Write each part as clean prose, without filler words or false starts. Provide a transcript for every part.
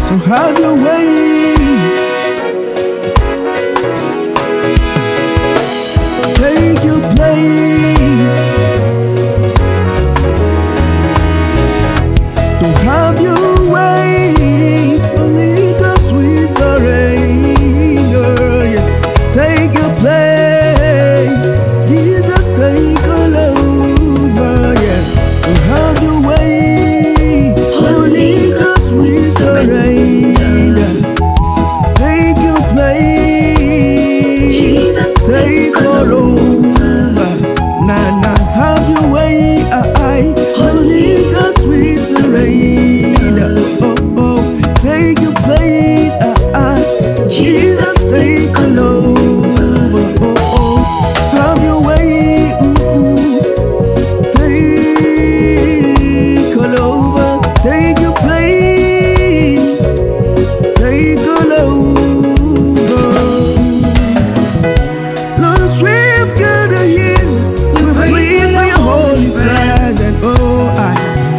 So have your way. Take your place. To have your way. Holy Ghost, we surrender. Yeah. Take your place. Jesus, take all over. Yeah. To have your way. Holy Ghost, we surrender. Take your place. Jesus, take all over. Nah, have your way. Holy Ghost, we surrender. Oh, take your place. Jesus, take all over. Oh, have your way. Take all over. Take your place. Take all over. Lord, as we've gathered here, we plead for your holy presence. Oh, I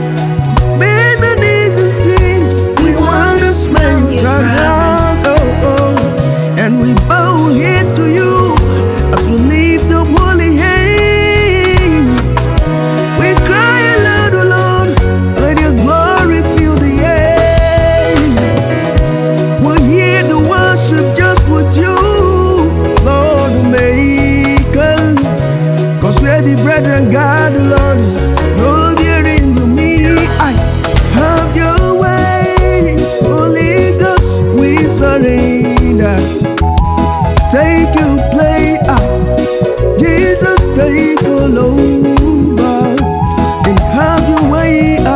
bend the knees and sing. We want to smell your fragrance. Oh, and we bow heads to you as we lift up holy hands. We cry aloud, oh Lord, let your glory fill the air. We're here to worship just with you, Lord, the Maker. 'Cause we're the brethren, God, the Lord. You're there in the me. I have your ways, Holy Ghost, we surrender. Take your place, Jesus, take all over. And have your way,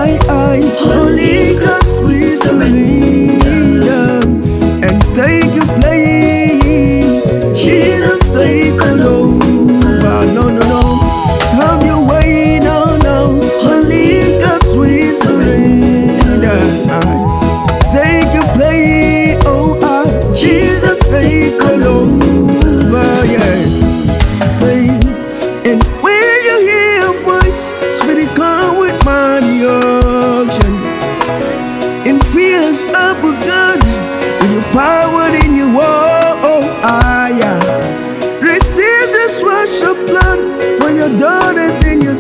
Holy Ghost, we surrender. And take your place, Jesus, take all over. No, have your way, no, Holy Ghost, we surrender. Take your place, Jesus, take all over, yeah. Say, and when you hear a voice, Spirit come with mighty unction. And fears up with God, with your power in your word, yeah. Receive this worship, Lord, from your daughters and your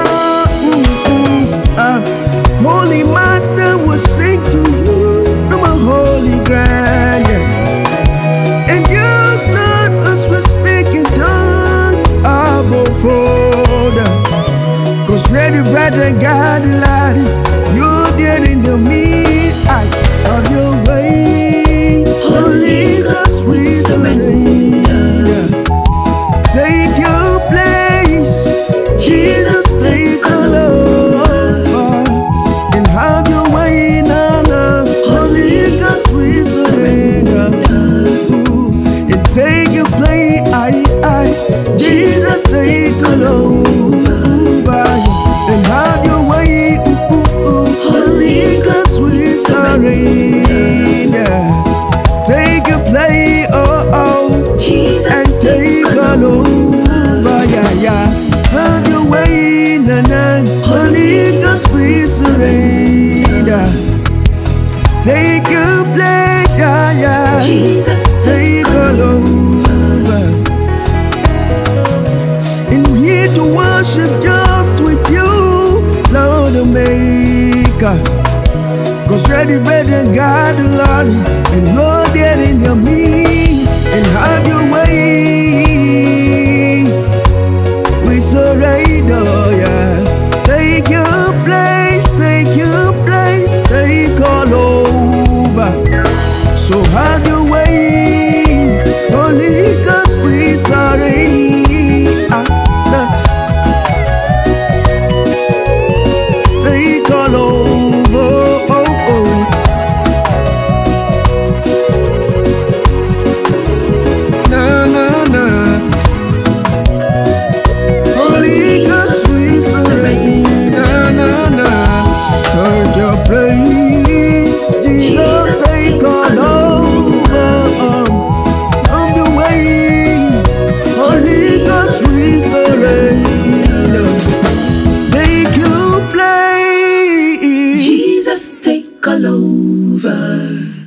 sons. Holy Master will sing to you from a holy ground, yeah. And use not as we speak in tongues above further. 'Cause we're the brethren, God, the Lord. You're there in the midst. Have your way. Holy Ghost, we surrender. Take your place. Jesus, take all over. And have your way now. Holy Ghost, we surrender. And take your place. Jesus, take all over. And have your way. Holy Ghost, we surrender. Take your place. Jesus, And take all over. Yeah. Have your way. Holy Ghost, we surrender. Take your place. Yeah. Jesus, Take all over. And we're here to worship just with you, Lord, the Maker. 'Cause we're the brethren, God, the Lord. And you're there in the midst. And have your way. We surrender, yeah. Take your place, take your place, take all over. So have your way, Holy Ghost, we surrender. Take all over, Nah. Holy Ghost, we surrender. Take your place, Jesus, take all over. On the way, Holy Ghost, we surrender. Take your place, Jesus, take all over.